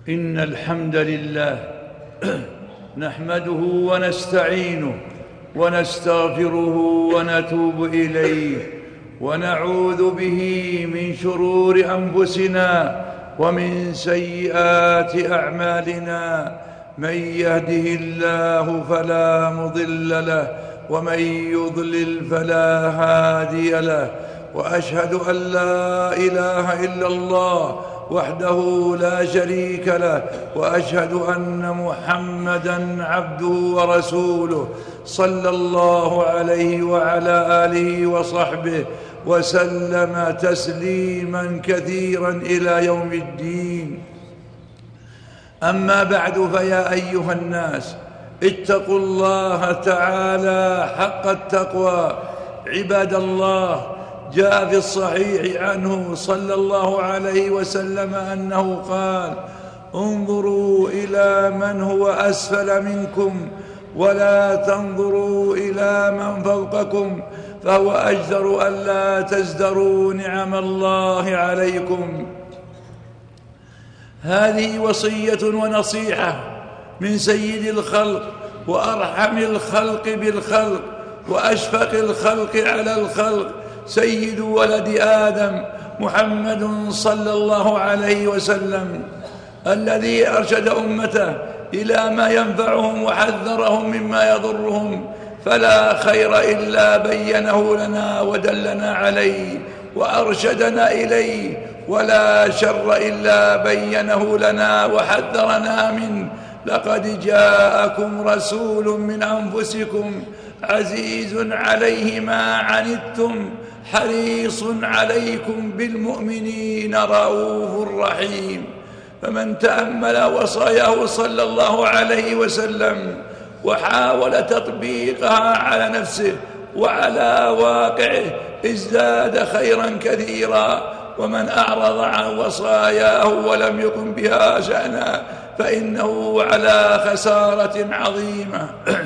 إن الحمد لله نحمده ونستعينه ونستغفره ونتوب إليه ونعوذ به من شرور أنفسنا ومن سيئات أعمالنا. من يهده الله فلا مضل له ومن يضلل فلا هادي له، وأشهد أن لا إله إلا الله وحده لا شريك له، وأشهد أن محمدًا عبده ورسوله صلى الله عليه وعلى آله وصحبه وسلم تسليمًا كثيرًا إلى يوم الدين. أما بعد، فيا أيها الناس، اتقوا الله تعالى حق التقوى. عباد الله، جاء في الصحيح عنه صلى الله عليه وسلم أنه قال: انظروا إلى من هو أسفل منكم ولا تنظروا إلى من فوقكم، فهو أجدر ألا تزدروا نعم الله عليكم. هذه وصية ونصيحة من سيد الخلق وأرحم الخلق بالخلق وأشفق الخلق على الخلق، سيد ولد آدم محمد صلى الله عليه وسلم، الذي أرشد أمته إلى ما ينفعهم وحذرهم مما يضرهم، فلا خير إلا بينه لنا ودلنا عليه وأرشدنا إليه، ولا شر إلا بينه لنا وحذرنا منه. لقد جاءكم رسول من أنفسكم عزيز عليه ما عنتم حريص عليكم بالمؤمنين رؤوف رحيم. فمن تأمل وصاياه صلى الله عليه وسلم وحاول تطبيقها على نفسه وعلى واقعه ازداد خيرا كثيرا، ومن أعرض عن وصاياه ولم يقم بها شأنا فإنه على خسارة عظيمة.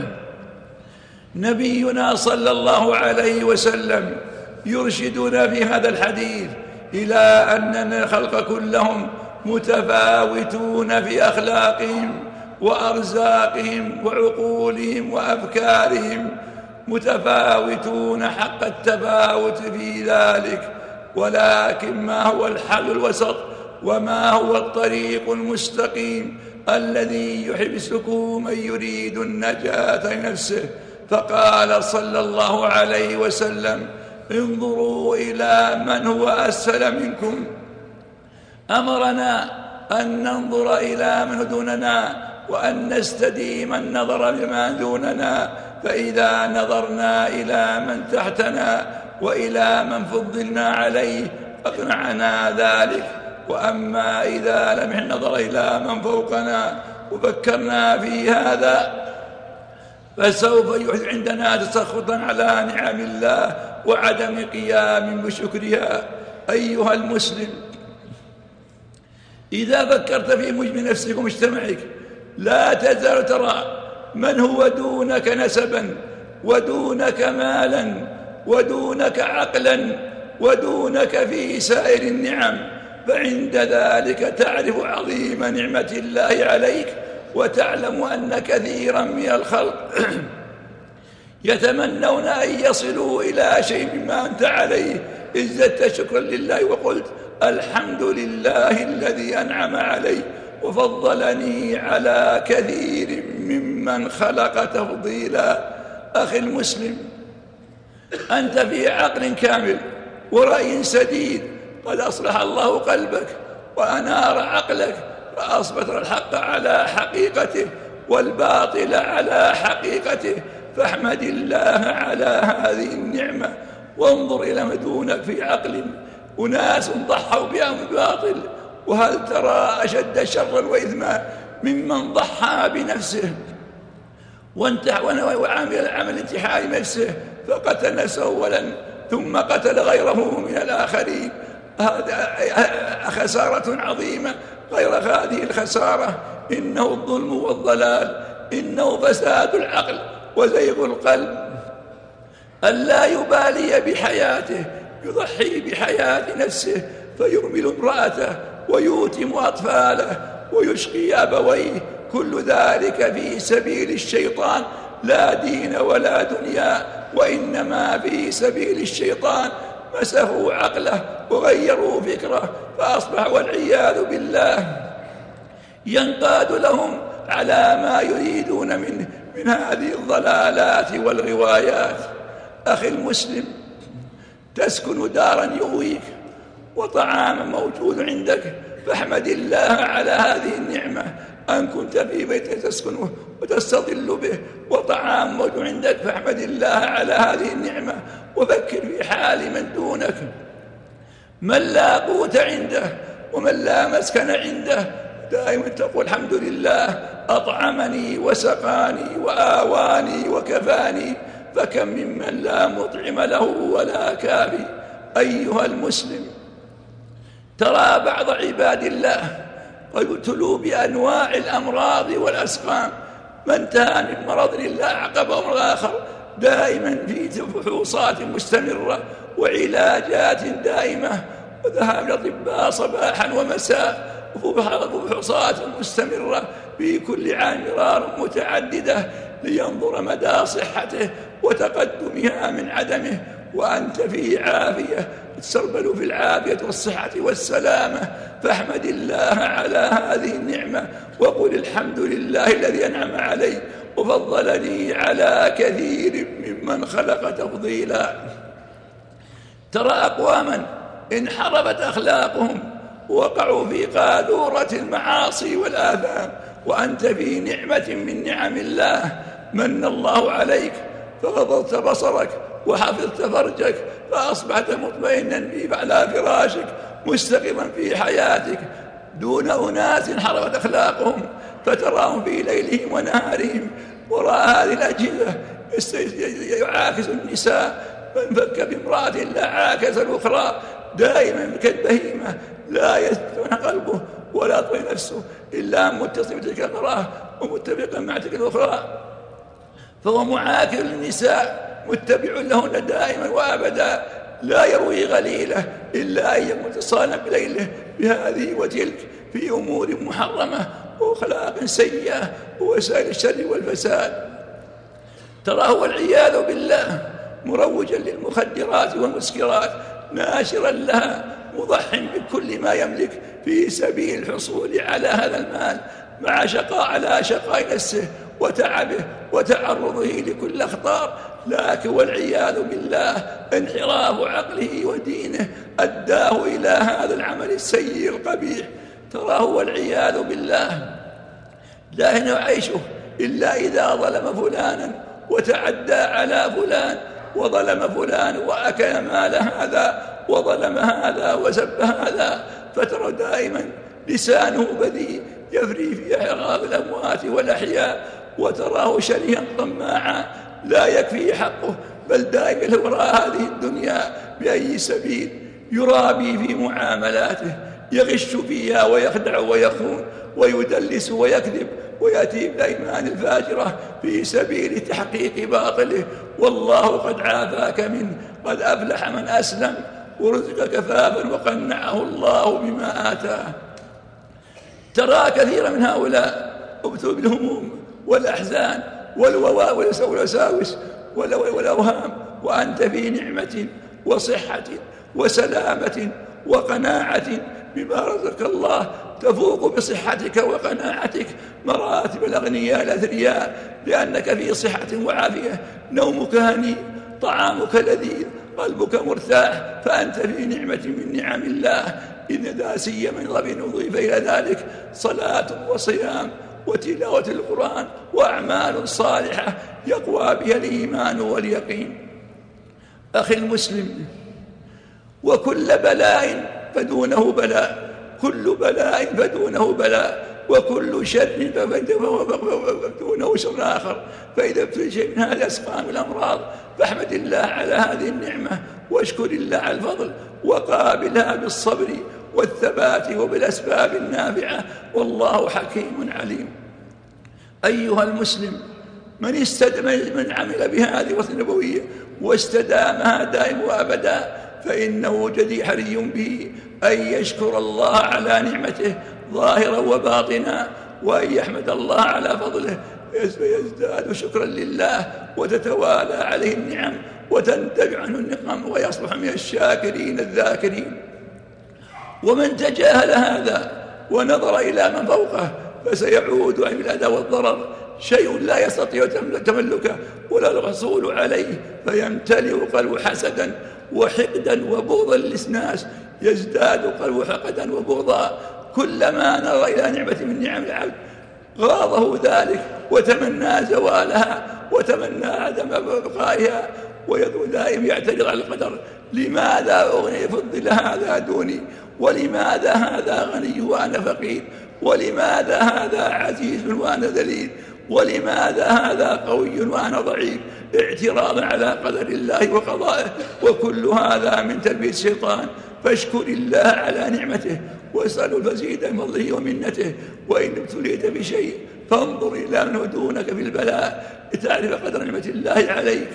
نبينا صلى الله عليه وسلم يرشدنا في هذا الحديث إلى أن الخلق كلهم متفاوتون في أخلاقهم وأرزاقهم وعقولهم وأفكارهم، متفاوتون حق التفاوت في ذلك، ولكن ما هو الحل الوسط وما هو الطريق المستقيم الذي يحبسه من يريد النجاة لنفسه؟ فقال صلى الله عليه وسلم: انظروا إلى من هو أسفل منكم. أمرنا أن ننظر إلى من دوننا وأن نستديم النظر لمن دوننا، فإذا نظرنا إلى من تحتنا وإلى من فضلنا عليه أقنعنا ذلك، وأما إذا لم ننظر إلى من فوقنا وفكرنا في هذا فسوف يحدث عندنا تسخطا على نعم الله وعدم قيام بشكرها. أيها المسلم، إذا فكرت في مجمل نفسك ومجتمعك لا تزال ترى من هو دونك نسبا ودونك مالا ودونك عقلا ودونك في سائر النعم، فعند ذلك تعرف عظيم نعمة الله عليك، وتعلم أن كثيرا من الخلق يتمنون أن يصلوا إلى شيء مما أنت عليه. ازددت شكرا لله وقلت: الحمد لله الذي أنعم علي وفضلني على كثير ممن خلق تفضيلا. أخي المسلم، أنت في عقل كامل ورأي سديد، قد أصلح الله قلبك وأنار عقلك فأصبت الحق على حقيقته والباطل على حقيقته، فاحمد الله على هذه النعمة وانظر إلى ما دونك في عقل أناس ضحوا بأمر باطل، وهل ترى أشد شرا وإثما ممن ضحى بنفسه وعمل العمل انتحار نفسه فقتل نفسه أولا ثم قتل غيره من الآخرين؟ هذا خسارة عظيمة غير هذه الخسارة. إنه الظلم والضلال، إنه فساد العقل وزيغ القلب، ألا يبالي بحياته، يضحي بحياة نفسه فيرمل امرأته ويوتم أطفاله ويشقي أبويه، كل ذلك في سبيل الشيطان، لا دين ولا دنيا، وإنما في سبيل الشيطان. مسخوا عقله وغيروا فكره، فأصبح والعياذ بالله ينقاد لهم على ما يريدون من هذه الضلالات والغوايات. أخي المسلم، تسكن دارا يؤويك وطعام موجود عندك، فاحمد الله على هذه النعمة أن كنت في بيت تسكنه وتستظل به، وطعام موجود عندك، فاحمد الله على هذه النعمة، وفكر في حال من دونك، من لا قوت عنده ومن لا مسكن عنده، دائما تقول الحمد لله أطعمني وسقاني وآواني وكفاني، فكم ممن لا مطعم له ولا كافي. أيها المسلم، ترى بعض عباد الله قد ابتلوا بأنواع الأمراض والأسقام، من انتهى من مرض الله عقبه الآخر، دائما في فحوصات مستمرة وعلاجات دائمة، وذهاب الأطباء صباحا ومساء، وفحوصات مستمرة في كل عام مرار متعددة لينظر مدى صحته وتقدمها من عدمه، وأنت في عافية، تسربل في العافية والصحة والسلامة، فاحمد الله على هذه النعمة وقل الحمد لله الذي أنعم علي وفضلني على كثير ممن خلق تفضيلا. ترى أقواما انحرفت أخلاقهم ووقعوا في قاذورة المعاصي والآثام، وأنت في نعمة من نعم الله، من الله عليك فغضضت بصرك وحفظت فرجك، فأصبحت مطمئنا على فراشك مستقيما في حياتك، دون أناس انحرفت أخلاقهم فتراهم في ليلهم ونهارهم وراء هذه الأجهزة يعاكس النساء، من فك بامرأة لا عاكس الأخرى، دائما كالبهيمة لا يثبت قلبه ولا يطوي نفسه إلا متصل بتلك المرأة ومتفقا مع تلك الأخرى، فهو معاكس للنساء متبع لهن دائما وأبدا، لا يروي غليله إلا أن يكون متصالا بليله بهذه وتلك في أمور محرمة وأخلاق سيئة ووسائل الشر والفساد. تراه والعياذ بالله مروجا للمخدرات والمسكرات، ناشرا لها، مضح بكل ما يملك في سبيل الحصول على هذا المال، مع على شقاء نفسه وتعبه وتعرضه لكل أخطار، لكن والعياذ بالله انحراف عقله ودينه أداه إلى هذا العمل السيء القبيح. تراه والعياذ بالله لا يعيشه إلا إذا ظلم فلانا وتعدى على فلان وظلم فلان وأكل مال هذا وظلم هذا وسب هذا، فترى دائما لسانه بذيء يفري في أعراض الأموات والأحياء، وتراه شريها طماعا لا يكفي حقه، بل دائما وراء هذه الدنيا بأي سبيل يرابي في معاملاته، يغش فيها ويخدع ويخون ويدلس ويكذب ويأتي بالأيمان الفاجرة في سبيل تحقيق باطله، والله قد عافاك منه، قد أفلح من أسلم ورزق كفافا وقنعه الله بما آتاه. ترى كثيرا من هؤلاء ابتلوا بالهموم والأحزان والوساوس والأوهام، وأنت في نعمة وصحة وسلامة وقناعة بما رزقك الله، تفوق بصحتك وقناعتك مراتب الأغنياء الأثرياء، لأنك في صحة وعافية، نومك هنيء، طعامك لذيذ، قلبك مرتاح، فأنت في نعمة من نعم الله. إن ذا سيما نضيف إلى ذلك صلاة وصيام وتلاوة القرآن وأعمال صالحة يقوى بها الإيمان واليقين. أخي المسلم، وكل بلاء فدونه بلاء، كل بلاء فدونه بلاء، وكل شر فدونه شر آخر، فإذا ابتلي شيء من هذه الأسقام والأمراض فاحمد الله على هذه النعمة واشكر الله على الفضل، وقابلها بالصبر والثبات وبالأسباب النافعة، والله حكيم عليم. أيها المسلم، من عمل بهذه الوصية النبوية واستدامها دائما وأبدا فإنه جدير حري به أن يشكر الله على نعمته ظاهرا وباطنا، وأن يحمد الله على فضله فيزداد شكرا لله وتتوالى عليه النعم وتنتبع عنه النقم ويصبح من الشاكرين الذاكرين. ومن تجاهل هذا ونظر إلى من فوقه فسيعود عن الأذى والضرر شيء لا يستطيع تملكه ولا الحصول عليه، فيمتلئ قلبه حسدا وحقدا وبغضا للناس، يزداد قلبه حقدا وبغضا كلما نظر إلى نعمة من نعم العبد غاضه ذلك وتمنى زوالها وتمنى عدم بقائها، ويظل دائما يعترض على القدر: لماذا أغني فضل هذا دوني؟ ولماذا هذا غني وأنا فقير؟ ولماذا هذا عزيز وأنا ذليل؟ ولماذا هذا قوي وأنا ضعيف؟ اعتراضا على قدر الله وقضائه، وكل هذا من تلبيس الشيطان. فاشكر الله على نعمته واسأله المزيد من فضله ومنته، وإن ابتليت بشيء فانظر إلى من دونك في البلاء لتعرف قدر نعمة الله عليك.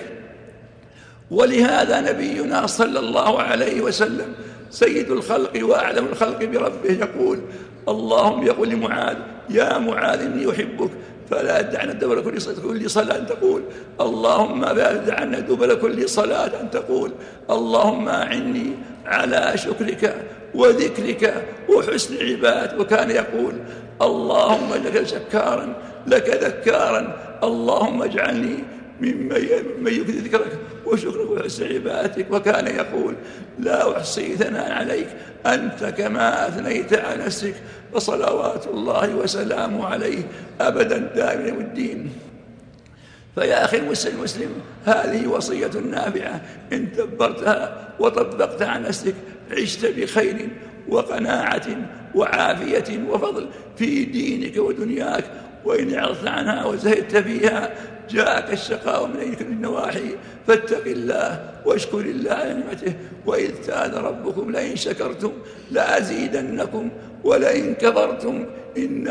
ولهذا نبينا صلى الله عليه وسلم سيد الخلق وأعلم الخلق بربه يقول: اللهم يقول لمعاذ: يا معاذ إني أحبك فلا أدعنا دبر كل صلاة أن تقول اللهم لا أدعنا دبر كل صلاة أن تقول اللهم أعني على شكرك وذكرك وحسن عبادتك. وكان يقول: اللهم لك شكارا لك ذكارا، اللهم اجعلني ممن يكثر ذكرك وشكرك وحسن عبادتك. وكان يقول: لا أحصي ثناء عليك أنت كما أثنيت على نفسك، فصلوات الله وسلامه عليه أبدا دائما يوم الدين. فيا أخي المسلم، هذه وصية نافعة إن دبرتها وطبقتها عن نفسك عشت بخير وقناعة وعافية وفضل في دينك ودنياك. وإن أعرضت عنها وزهدت فيها جاءك الشقاء من أي النواحي، فاتق الله واشكر الله على نعمته. وإذ تأذن ربكم لئن شكرتم لأزيدنكم ولئن كفرتم إن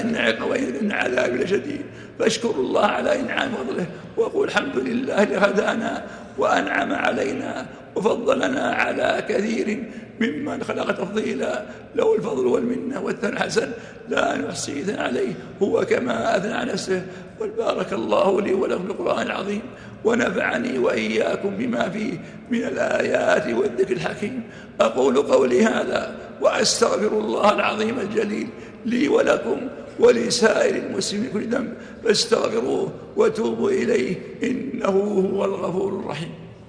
عذابي لشديد. فاشكروا الله على إنعام فضله وقول الحمد لله الذي هدانا وأنعم علينا وفضلنا على كثير ممن خلق تفضيلا، له الفضل والمنة والثناء الحسن لا نحصي ثناء عليه هو كما أثنى على نفسه. وبارك الله لي ولكم في القرآن العظيم، ونفعني وإياكم بما فيه من الآيات والذكر الحكيم. أقول قولي هذا وأستغفر الله العظيم الجليل لي ولكم ولسائر المسلمين كل ذنب، فاستغفروه وتوبوا إليه إنه هو الغفور الرحيم.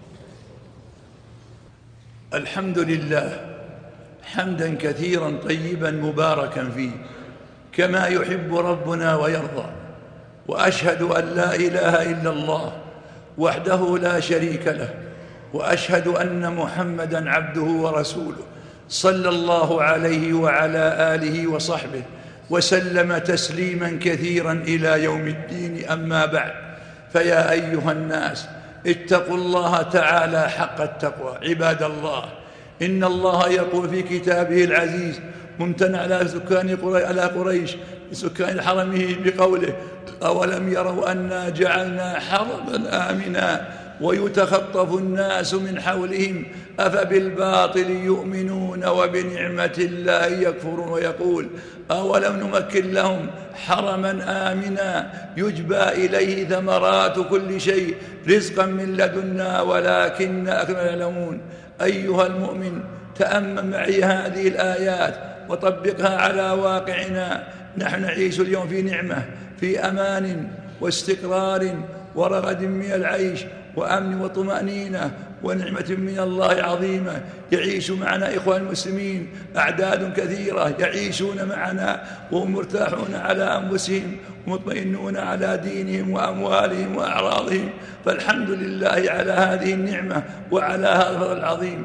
الحمد لله حمدا كثيرا طيبا مباركا فيه كما يحب ربنا ويرضى، وأشهد أن لا إله إلا الله وحده لا شريك له، وأشهد أن محمدا عبده ورسوله صلى الله عليه وعلى آله وصحبه وسلم تسليما كثيرا إلى يوم الدين. أما بعد، فيا أيها الناس اتقوا الله تعالى حق التقوى. عباد الله، إن الله يقول في كتابه العزيز ممتنع على قريش سكان حرمه بقوله: أولم يروا أنا جعلنا حرما آمنا ويتخطف الناس من حولهم أفبالباطل يؤمنون وبنعمة الله يكفرون. ويقول: أولم نمكن لهم حرما آمنا يجبى إليه ثمرات كل شيء رزقا من لدنا ولكن أكثر لا يعلمون. أيها المؤمن، تأمل معي هذه الآيات وطبقها على واقعنا. نحن نعيش اليوم في نعمة، في أمان واستقرار ورغد من العيش وأمن وطمأنينة ونعمة من الله عظيمة. يعيش معنا إخوان المسلمين أعداد كثيرة يعيشون معنا وهم مرتاحون على أنفسهم ومطمئنون على دينهم وأموالهم وأعراضهم. فالحمد لله على هذه النعمة وعلى هذا الفضل العظيم.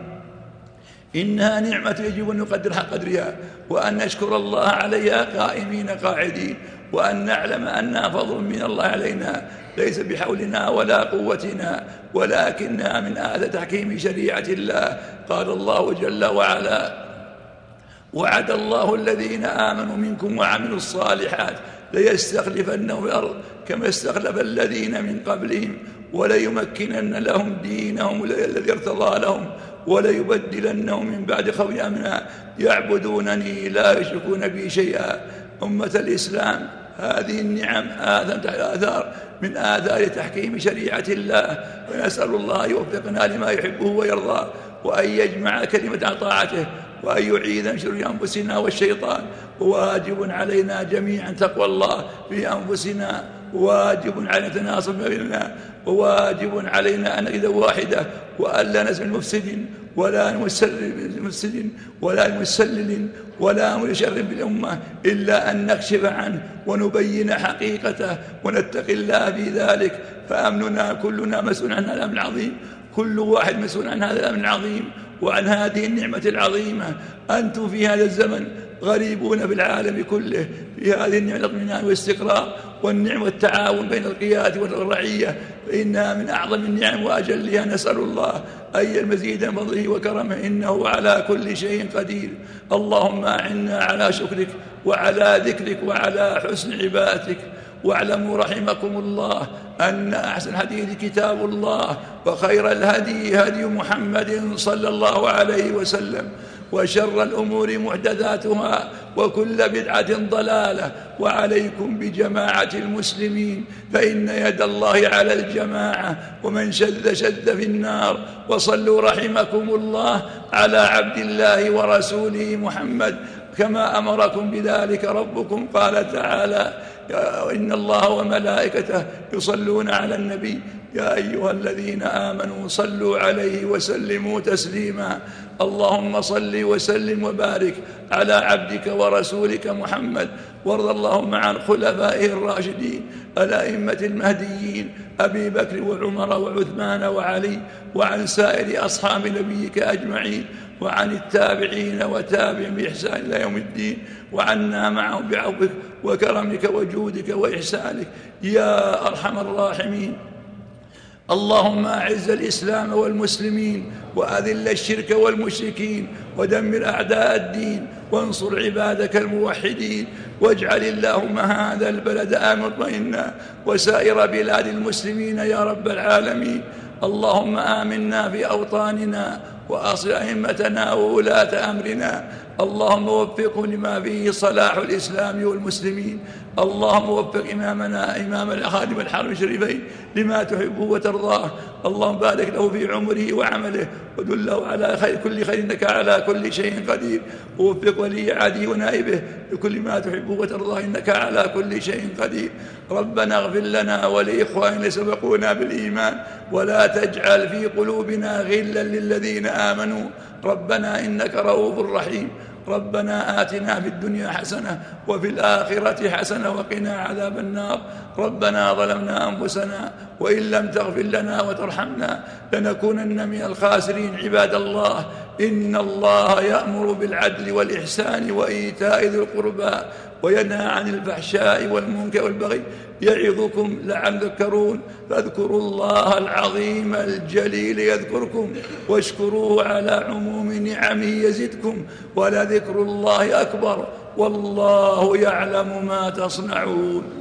إنها نعمة يجب أن نقدر حق قدرها، وأن نشكر الله عليها قائمين قاعدين، وأن نعلم أنها فضل من الله علينا ليس بحولنا ولا قوتنا، ولكنها من آلة تحكيم شريعة الله. قال الله جل وعلا: وعد الله الذين آمنوا منكم وعملوا الصالحات ليستخلفنهم في الأرض كما استخلف الذين من قبلهم وليمكنن لهم دينهم الذي ارتضى لهم وليبدلنهم من بعد خوفهم أمنا يعبدونني لا يشركون بي شيئا. أمة الإسلام، هذه النعم آثار من آثار تحكيم شريعة الله، ونسأل الله يوفقنا لما يحبه ويرضى، وأن يجمع كلمة طاعته، وأن يعيذ من شرور أنفسنا والشيطان. وواجب علينا جميعا تقوى الله في أنفسنا، واجب علينا تناصر بيننا، وواجب علينا أن نجد واحدة، وألا نسمع المفسدين ولا مسلل ولا مشرب بالأمة، إلا أن نكشف عنه ونبين حقيقته ونتقي الله في ذلك. فأمننا كلنا مسؤول عن هذا الأمر العظيم، كل واحد مسؤول عن هذا الأمر العظيم وعن هذه النعمة العظيمة. أنتم في هذا الزمن غريبون في العالم كله، في هذه النعمة الاطمئنان والاستقرار والنعمة والتعاون بين القيادة والرعية، فإنها من أعظم النعم وأجلها. نسأل الله أن المزيد من فضله وكرمه، إنه على كل شيء قدير. اللهم أعنا على شكرك وعلى ذكرك وعلى حسن عبادتك. واعلموا رحمكم الله أن أحسن الحديث كتاب الله، وخير الهدي هدي محمد صلى الله عليه وسلم، وشر الأمور محدثاتها، وكل بدعة ضلالة. وعليكم بجماعة المسلمين، فإن يد الله على الجماعة، ومن شذ شذ في النار. وصلوا رحمكم الله على عبد الله ورسوله محمد كما أمركم بذلك ربكم. قال تعالى: إن الله وملائكته يصلون على النبي يا أيها الذين آمنوا صلوا عليه وسلموا تسليما. اللهم صل وسلم وبارك على عبدك ورسولك محمد، وارض اللهم عن خلفائه الراشدين الأئمة المهديين أبي بكر وعمر وعثمان وعلي، وعن سائر أصحاب نبيك أجمعين، وعن التابعين وتابعين بإحسان إلى يوم الدين، وعنا معهم بعفوك وكرمك وجودك وإحسانك يا أرحم الراحمين. اللهم أعز الإسلام والمسلمين، وأذل الشرك والمشركين، ودمر أعداء الدين، وانصر عبادك الموحدين. واجعل اللهم هذا البلد آمنا مطمئنا، وسائر بلاد المسلمين يا رب العالمين. اللهم آمنا في أوطاننا، وأصل أئمتنا وولاة أمرنا. اللهم وفقه لما فيه صلاح الإسلام والمسلمين. اللهم وفق إمامنا إمام الخادم الحرم الشريفين لما تحبه وترضاه. اللهم بارك له في عمره وعمله، ودله على كل خير، إنك على كل شيء قدير. ووفق ولي عهده ونائبه لكل ما تحبه وترضاه، إنك على كل شيء قدير. ربنا اغفر لنا ولإخواننا الذين سبقونا بالإيمان، ولا تجعل في قلوبنا غلا للذين آمنوا. ربنا إنك رؤوف رحيم. ربنا آتنا في الدنيا حسنة وفي الآخرة حسنة وقنا عذاب النار. ربنا ظلمنا أنفسنا، وإن لم تغفر لنا وترحمنا لنكونن من الخاسرين. عباد الله، إن الله يأمر بالعدل والإحسان وإيتاء ذي القربى، وينهى عن الفحشاء والمنكر والبغي، يعظكم لعلكم تذكرون. فاذكروا الله العظيم الجليل يذكركم، واشكروه على عموم نعمه يزدكم، ولذكر الله أكبر، والله يعلم ما تصنعون.